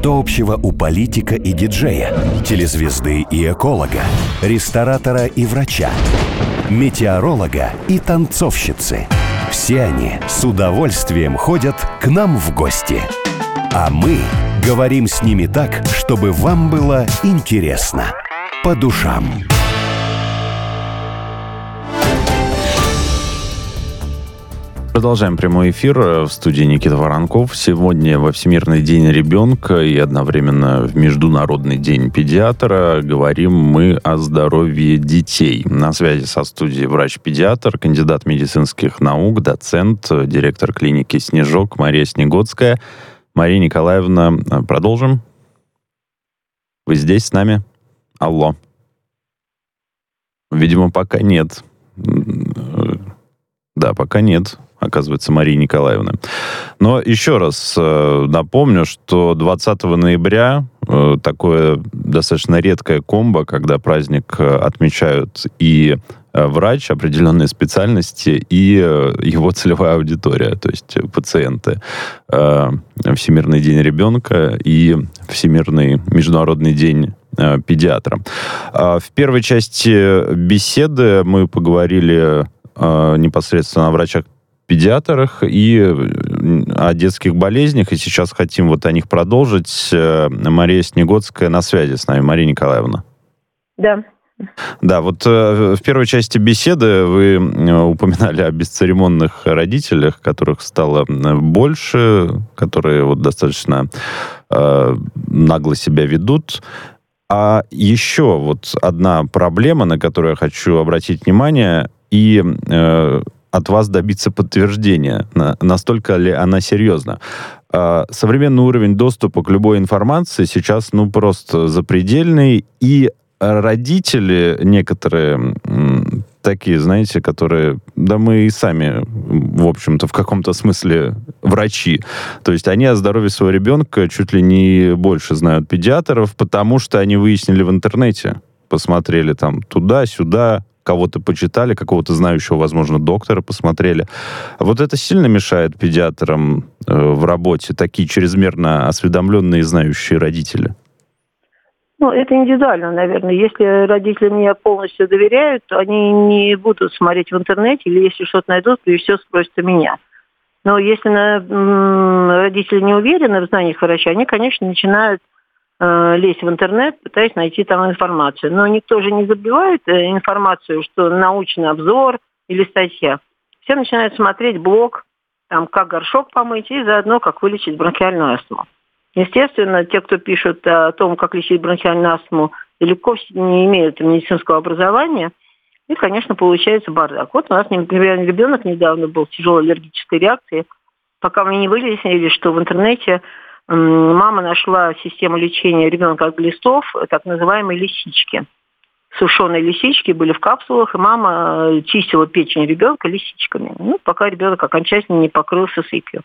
Что общего у политика и диджея, телезвезды и эколога, ресторатора и врача, метеоролога и танцовщицы? Все они с удовольствием ходят к нам в гости. А мы говорим с ними так, чтобы вам было интересно. По душам. Продолжаем прямой эфир. В студии Никита Воронков. Сегодня во Всемирный день ребенка и одновременно в Международный день педиатра говорим мы о здоровье детей. На связи со студией врач-педиатр, кандидат медицинских наук, доцент, директор клиники «Снежок» Мария Снегодская. Мария Николаевна, продолжим? Вы здесь с нами? Алло. Видимо, пока нет. Да, пока нет, оказывается, Марии Николаевны. Но еще раз напомню, что 20 ноября такое достаточно редкое комбо, когда праздник отмечают и врач определенной специальности, и его целевая аудитория, то есть пациенты. Всемирный день ребенка и Всемирный международный день педиатра. В первой части беседы мы поговорили непосредственно о врачах-педиатрах и о детских болезнях, и сейчас хотим вот о них продолжить. Мария Снегодская на связи с нами. Мария Николаевна. Да. Да, вот в первой части беседы вы упоминали о бесцеремонных родителях, которых стало больше, которые вот достаточно нагло себя ведут. А еще вот одна проблема, на которую я хочу обратить внимание, и от вас добиться подтверждения, настолько ли она серьезна. Современный уровень доступа к любой информации сейчас, просто запредельный, и родители некоторые такие, знаете, которые, да мы и сами, в общем-то, в каком-то смысле врачи. То есть они о здоровье своего ребенка чуть ли не больше знают педиатров, потому что они выяснили в интернете, посмотрели там туда-сюда, кого-то почитали, какого-то знающего, возможно, доктора посмотрели. Вот это сильно мешает педиатрам в работе, такие чрезмерно осведомленные и знающие родители? Это индивидуально, наверное. Если родители мне полностью доверяют, то они не будут смотреть в интернете, или если что-то найдут, то все спросят у меня. Но если родители не уверены в знаниях врача, они, конечно, начинают лезть в интернет, пытаясь найти там информацию. Но никто же не забивает информацию, что научный обзор или статья. Все начинают смотреть блог, там, как горшок помыть, и заодно, как вылечить бронхиальную астму. Естественно, те, кто пишут о том, как лечить бронхиальную астму, далеко не имеют медицинского образования, и, конечно, получается бардак. Вот у нас, например, ребенок недавно был с тяжелой аллергической реакцией. Пока мы не выяснили, что в интернете мама нашла систему лечения ребенка от глистов, так называемые лисички. Сушеные лисички были в капсулах, и мама чистила печень ребенка лисичками. Пока ребенок окончательно не покрылся сыпью.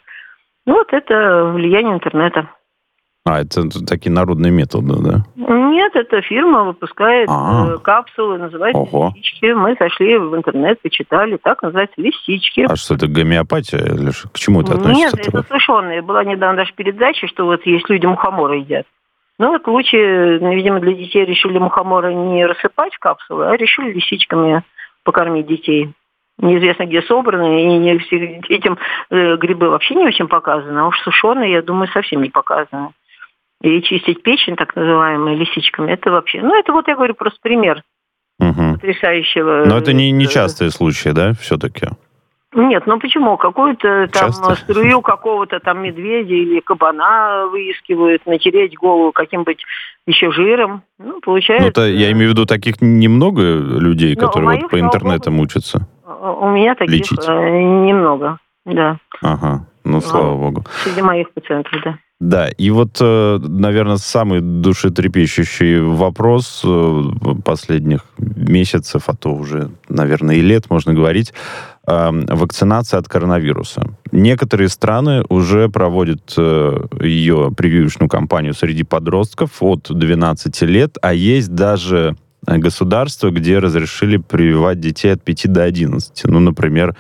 Это влияние интернета. Это такие народные методы, да? Нет, эта фирма выпускает капсулы, называется лисички. Мы зашли в интернет, почитали, так называется лисички. А что это, гомеопатия? Или к чему это относится? Нет, это сушеные. Была недавно даже передача, что вот есть люди мухоморы едят. Лучше, видимо, для детей решили мухоморы не рассыпать в капсулы, а решили лисичками покормить детей. Неизвестно, где собраны, и детям грибы вообще не очень показаны, а уж сушеные, я думаю, совсем не показаны. И чистить печень, так называемые, лисичками, это вообще... это вот я говорю просто пример потрясающего... Но это не частые случаи, да, все-таки? Нет, почему? Какую-то там струю какого-то там медведя или кабана выискивают, натереть голову каким-быть еще жиром. Получается... я имею в виду таких немного людей, которые вот по интернетам учатся. У меня таких лечить немного, да. Ага, слава богу. Среди моих пациентов, да. Да, и вот, наверное, самый душетрепещущий вопрос последних месяцев, а то уже, наверное, и лет, можно говорить, вакцинация от коронавируса. Некоторые страны уже проводят ее прививочную кампанию среди подростков от 12 лет, а есть даже государства, где разрешили прививать детей от 5 до 11. Например,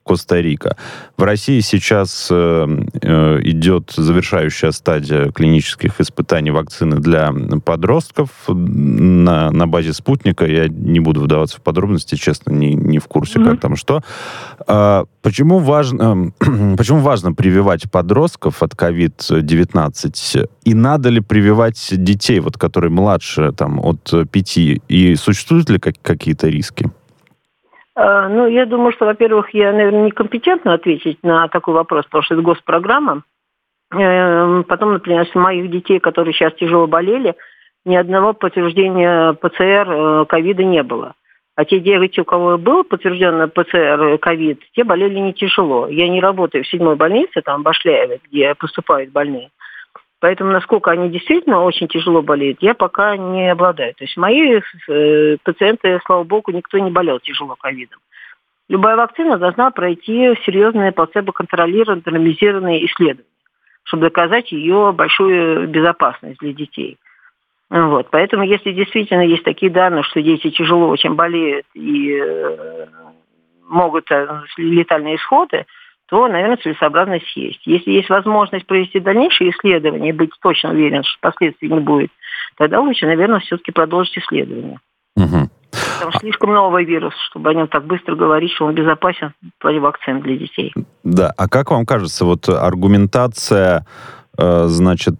Коста-Рика. В России сейчас идет завершающая стадия клинических испытаний вакцины для подростков на базе «Спутника». Я не буду вдаваться в подробности, честно, не в курсе, как там что. Почему важно прививать подростков от COVID-19? И надо ли прививать детей, вот, которые младше там, от 5? И существуют ли какие-то риски? Ну, я думаю, что, во-первых, я, наверное, некомпетентна ответить на такой вопрос, потому что это госпрограмма. Потом, например, с моих детей, которые сейчас тяжело болели, ни одного подтверждения ПЦР ковида не было. А те дети, у кого было подтверждено ПЦР ковид, те болели не тяжело. Я не работаю в 7-й больнице, там, в Башляеве, где поступают больные. Поэтому, насколько они действительно очень тяжело болеют, я пока не обладаю. То есть мои пациенты, слава богу, никто не болел тяжело ковидом. Любая вакцина должна пройти серьезные плацебо-контролированные, randomизированные исследования, чтобы доказать ее большую безопасность для детей. Вот. Поэтому, если действительно есть такие данные, что дети тяжело очень болеют и могут летальные исходы, то, наверное, целесообразно съесть. Если есть возможность провести дальнейшие исследования и быть точно уверен, что последствий не будет, тогда лучше, наверное, все-таки продолжить исследования. Потому что слишком новый вирус, чтобы о нем так быстро говорить, что он безопасен в плане вакцин для детей. Да, а как вам кажется, вот аргументация, значит,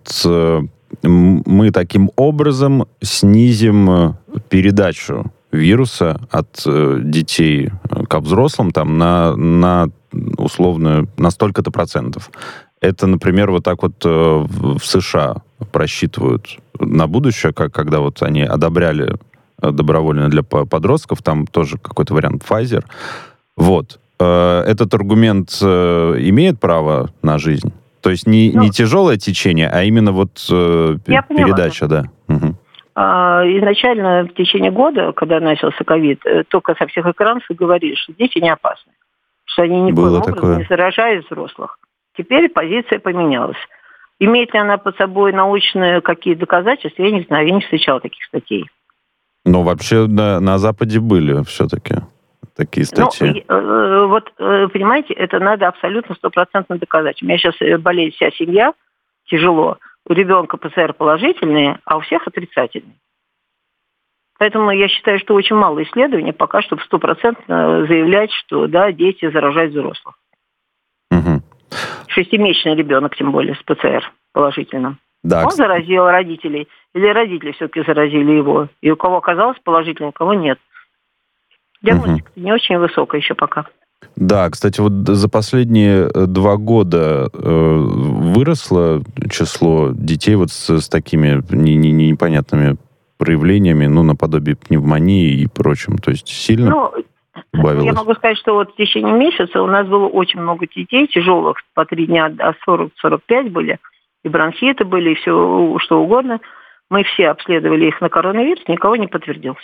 мы таким образом снизим передачу вируса от детей к взрослым там, на условно на столько-то процентов. Это, например, вот так вот в США просчитывают на будущее, когда вот они одобряли добровольно для подростков, там тоже какой-то вариант Pfizer. Вот. Этот аргумент имеет право на жизнь? То есть не тяжелое течение, а именно вот передача, да. Угу. Изначально в течение года, когда начался ковид, только со всех экранов говорили, что дети не опасны, что они никаким образом не заражают взрослых. Теперь позиция поменялась. Имеет ли она под собой научные какие-то доказательства, я не знаю, я не встречала таких статей. Но вообще на Западе были все-таки такие статьи. Вот, понимаете, это надо абсолютно 100% доказать. У меня сейчас болеет вся семья, тяжело. У ребенка ПЦР положительные, а у всех отрицательные. Поэтому я считаю, что очень мало исследований пока, чтобы 100% заявлять, что да, дети заражают взрослых. Угу. 6-месячный ребенок, тем более, с ПЦР положительным. Да, Он заразил родителей, или родители все-таки заразили его. И у кого оказалось положительным, у кого нет. Диагностика не очень высокая еще пока. Да, кстати, вот за последние 2 года выросло число детей вот с такими непонятными проявлениями, наподобие пневмонии и прочим. То есть сильно убавилось? Я могу сказать, что вот в течение месяца у нас было очень много детей тяжелых, по 3 дня, 40-45 были, и бронхиты были, и все что угодно. Мы все обследовали их на коронавирус, никого не подтвердился.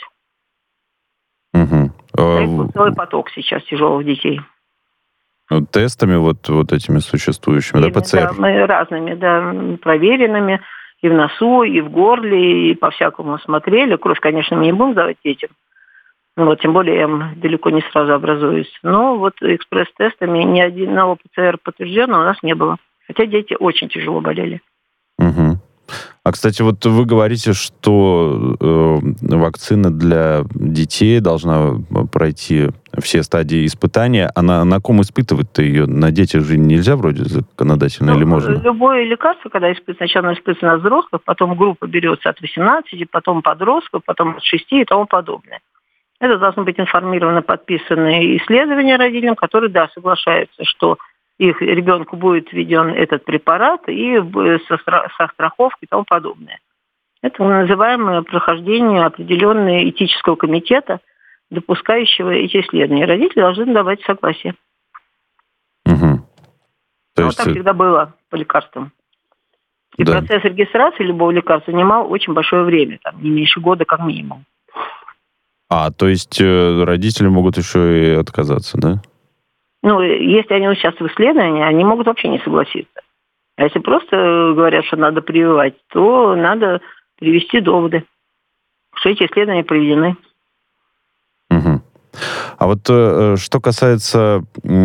Целый поток сейчас тяжелых детей. Тестами вот этими существующими, да, ПЦР? Да, мы разными, проверенными, и в носу, и в горле, и по-всякому смотрели. Кровь, конечно, мы не будем давать детям, тем более М далеко не сразу образуется. Но вот экспресс-тестами ни одного ПЦР подтвержденного у нас не было. Хотя дети очень тяжело болели. Угу. А, кстати, вот вы говорите, что вакцина для детей должна пройти все стадии испытания. А на ком испытывать-то ее? На детях же нельзя вроде законодательно или можно? Любое лекарство, когда сначала испытывается на взрослых, потом группа берется от 18, потом подростков, потом от 6 и тому подобное. Это должны быть информированы, подписанные исследования родителям, которые, соглашаются, что их ребенку будет введен этот препарат и со страховкой и тому подобное. Это называемое прохождение определенного этического комитета, допускающего эти исследования. Родители должны давать согласие. Угу. Так всегда было по лекарствам. И процесс регистрации любого лекарства занимал очень большое время, не меньше года как минимум. То есть родители могут еще и отказаться, да? Если они участвуют в исследовании, они могут вообще не согласиться. А если просто говорят, что надо прививать, то надо привести доводы, что эти исследования проведены. Угу. А вот что касается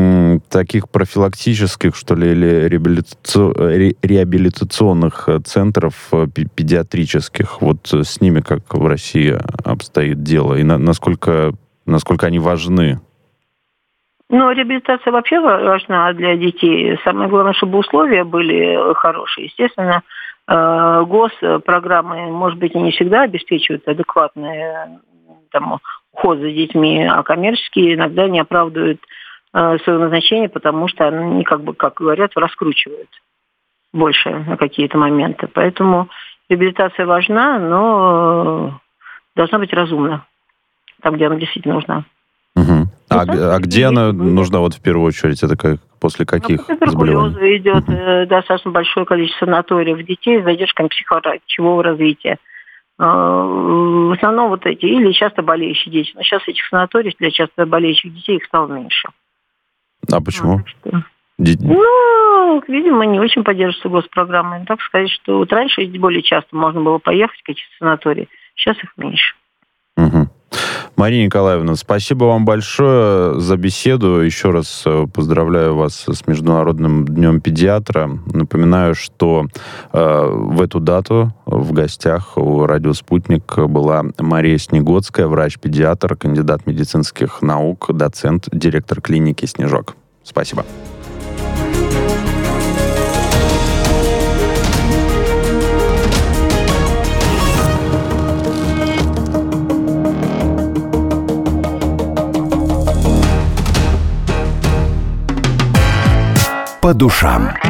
таких профилактических, что ли, или реабилитационных центров педиатрических? Вот с ними как в России обстоит дело? И насколько они важны? Ну, реабилитация вообще важна для детей. Самое главное, чтобы условия были хорошие. Естественно, госпрограммы, может быть, и не всегда обеспечивают адекватный уход за детьми, а коммерческие иногда не оправдывают свое назначение, потому что они, как говорят, раскручивают больше на какие-то моменты. Поэтому реабилитация важна, но должна быть разумна, там, где она действительно нужна. Угу. А где она нужна вот в первую очередь? Это после каких заболеваний? Идет достаточно большое количество санаториев детей с задержками психоречевого развития. В основном вот эти, или часто болеющие дети. Но сейчас этих санаториев для часто болеющих детей их стало меньше. А почему? Видимо, не очень поддерживаются госпрограммы. Так сказать, что вот раньше более часто можно было поехать в какие-то санатории. Сейчас их меньше. Угу. Мария Николаевна, спасибо вам большое за беседу. Еще раз поздравляю вас с Международным днем педиатра. Напоминаю, что в эту дату в гостях у «Радио Спутник» была Мария Снегоцкая, врач-педиатр, кандидат медицинских наук, доцент, директор клиники «Снежок». Спасибо. По душам.